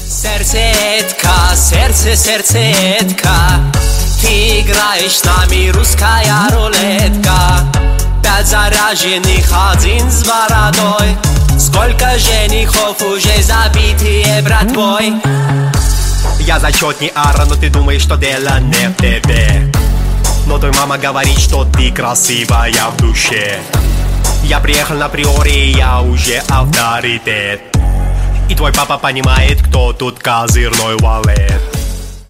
Сердцетка, сердцетка, ты играешь с нами, русская рулетка. 5 заряженных, 1 с бородой. Сколько женихов уже забитые, брат мой. Я зачетный ара, но ты думаешь, что дело не в тебе. Но твоя мама говорит, что ты красивая в душе. Я приехал на приори, я уже авторитет. И твой папа понимает, кто тут козырной валет.